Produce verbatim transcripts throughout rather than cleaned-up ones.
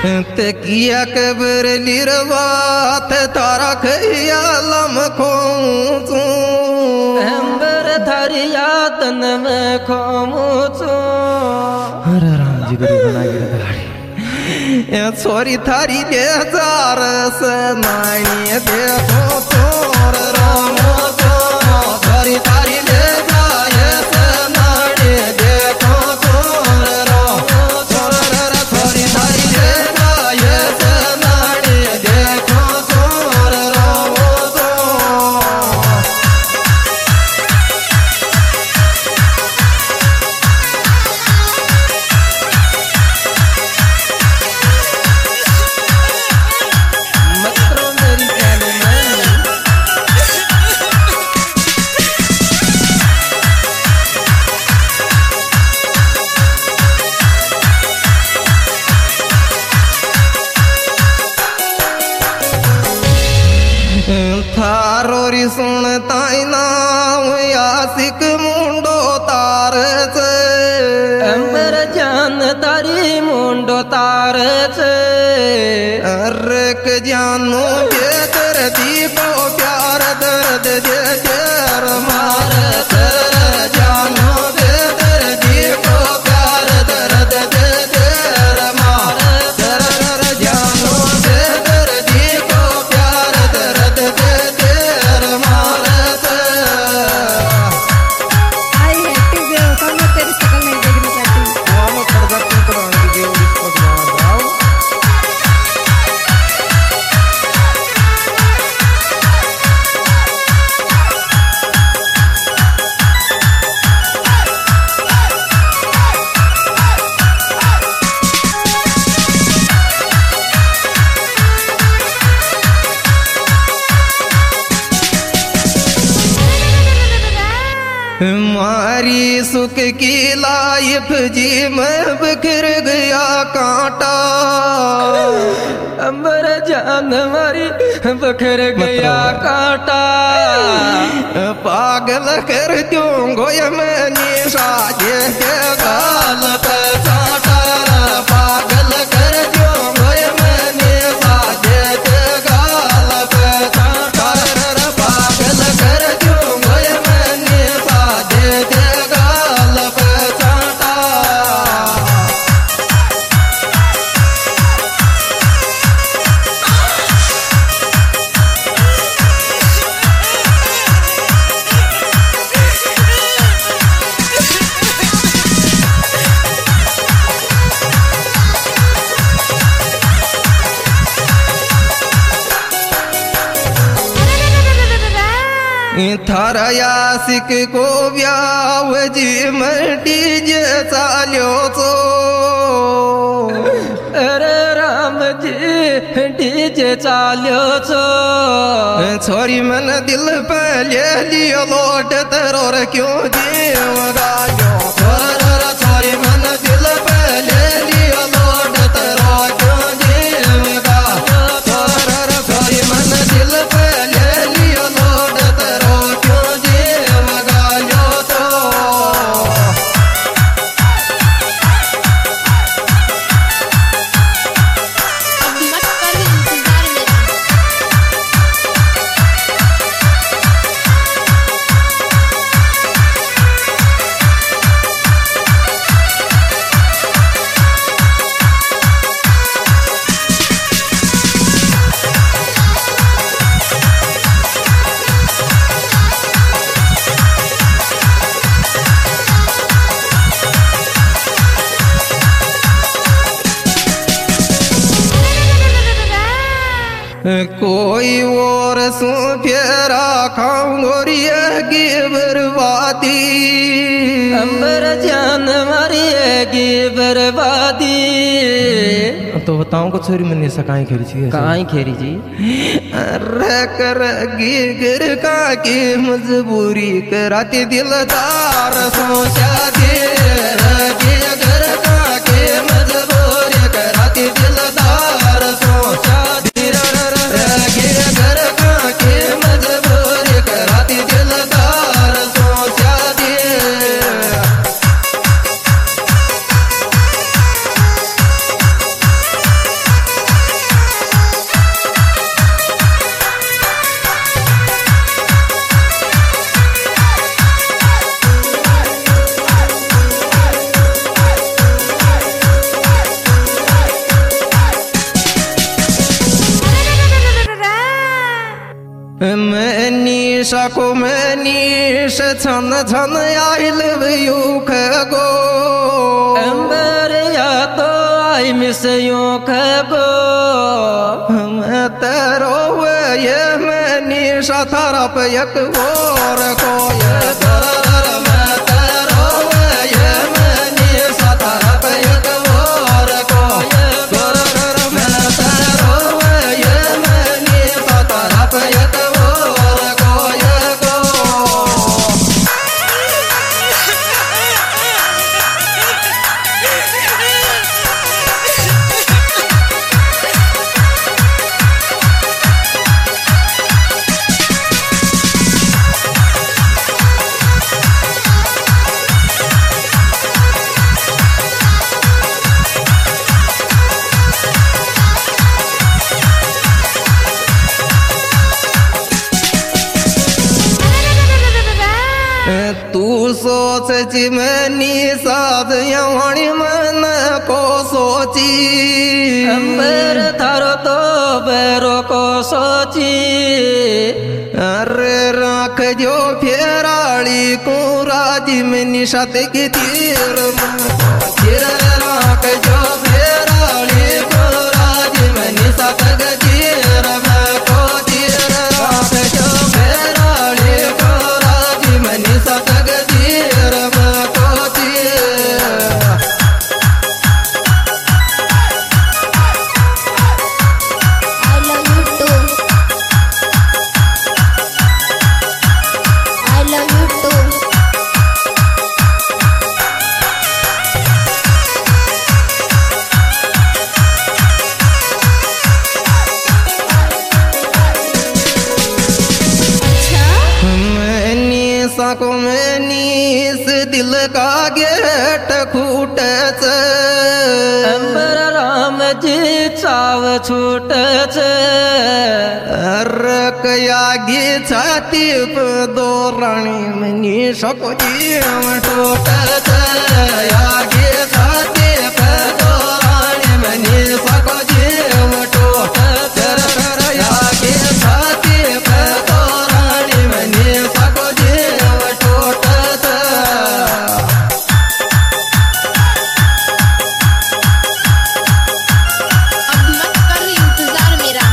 ते किया कबर लिरवात तारा खयालम खोचू अंबर धरिया तन में खोचू अरे राम जी गरी बना गिर दाढ़ी छोरी थारी ले जार से नानी देखो चोर राम छोरी थारी ले जाए से नानी देखो चोर राम छोर छोरी थारी ले जाए से नानी देखो चोर राम थारोरी सुन ताई नाम यासिक मुंडो तार से अंबर जान तारी मुंडो तार से अर्क जानो ये दर्दी को प्यार दर्द दे तेर मार कर जानो ये दर्दी को प्यार दर्द दे तेर मार कर जानो ये दर्दी को प्यार दर्द दे तेर मार आई हैट्टी जो कम तेरी शकल नहीं देखनी चाहती हम प्रदर्शन कराने के लिए इसको बनाओ मारी सुख की लाइफ जी में बिखर गया कांटा अंबर जान मारी बखर गया कांटा पागल कर दूंगो ये मैंने साजे के गाल पे कांटा पागल कर दूंगो ये मैंने साजे के गाल पे कांटा पागल कर दूंगो ये मैंने साजे के गाल पे कांटा थारा यासिक को ब्याव जी में डीजे चाल्यो तो अरे राम जी डीजे चाल्यो छो छोरी मन दिल पे ले लियो लोट तरोर क्यों जीव गायो छोरी मन दिल पे ले लियो लोट तरोर क्यों जीव गायो छोरी मन दिल पे ले लियो लोट तरोर क्यों जीव गायो तो अब मत कर इंतजार मेरा कोई और सो फेरा खाऊंगोरिया की बर्बादी अंबर जान मारिएगी बर्बादी तो बताऊं को छोरी मैंने सकाई खेरी छी कहाँ खेरी जी अरे कर गिर का की मजबूरी कराती दिलदार सोचा दे गिर का की मजबूरी कराती दिलदार सोचा दे गिर का की मजबूरी कराती दिलदार सोचा दे निशा को मैं निश छन छन आई लव यू खगो अंबर या तो आई मिस यू खगो मैं तेरो ये मैं निशा थारा पे एक और को ये दर मैं तेरो ये मैं निशा थारा पे एक और को ये दर मैं तेरो ये मैं निशा थारा पे एक और को ये को तू सोच जी मैनी साध यवाणी मन को सोची अंबर थारो तो बेरो को सोची अरे राख जो फेराड़ी को राजी में निशात की तीर तीर राख जो फेराड़ी को राजी में निशात की तीर में को तीर राख जो फेराड़ी को राजी में निशात की तीर में को तीर I love you too. I love you too. मैनी साको मैनी इस दिल का गेट खूट से अंबर राम जी चाव छूट छे रक यागी छाती पे दो रानी मनी सको जीव टूट से यागी छाती पे दो रानी मनी सको जीव टूट से यागी छाती पे दो रानी मनी सको जीव टूट से अब मत कर इंतजार मेरा।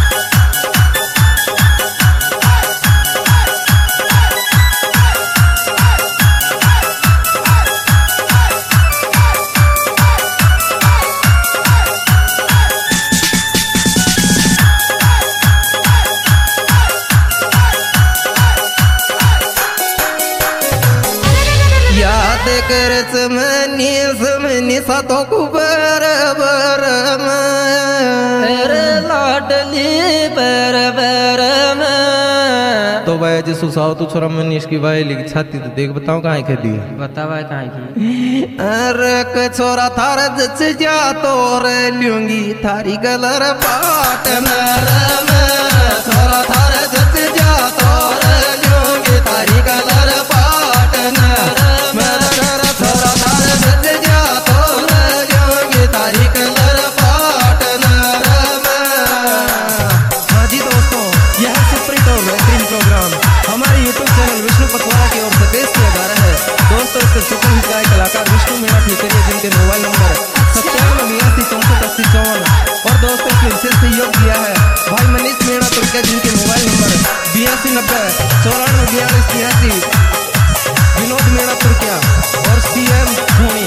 याद करच मनी समनी सातो कुबर बर मेरे लाडली बर बर में तो भाई जी सुसाओ तू छोरा मनीष की भाई लिख छाती तो देख बताओ कहाँ खेली बतावा कहाँ की अरे क छोरा थारा जच जा तोर लूंगी थारी गलर पाट मेरे में छोरा थारा जच जा तोर लूंगी थारी गलर पाट मेरे मेरा छोरा थारा जच जा तोर लूंगी थारी गलर पाट मेरे में। हाँ जी दोस्तों, यह सुप्रीत और बेहतरीन प्रोग्राम हमारे यूट्यूब चैनल विष्णु पटवारा की ओर से पेश किया जा रहा है। दोस्तों इसके सुपर हिट गायक कलाकार विष्णु मीणा ठेकरिया जिनके मोबाइल नंबर सत्तावन बयासी चौसठ अस्सी चौवन और दोस्तों इसमें विशेष सहयोग दिया है भाई मनीष मीणा तुर्किया जिनके मोबाइल नंबर बयासी नब्बे चौरानवे बयालीस तिरासी विनोद मीणा तुर्किया और सी एम धोनी।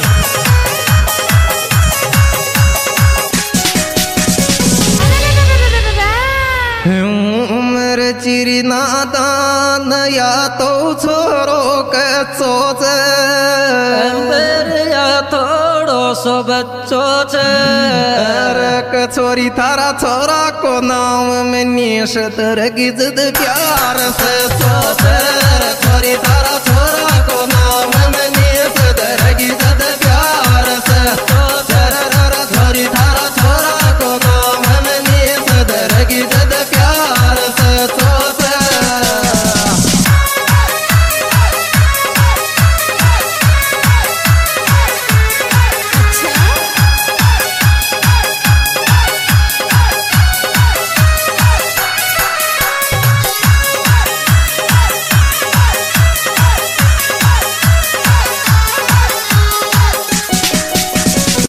उम्र चिरी नादान या तो छोरो कच्चो से अंबर या थोड़ो सो बच्चो छे अरे कचोरी थारा छोरा को नाम में निश तर गिजद प्यार से सोच छोरी थारा छोरा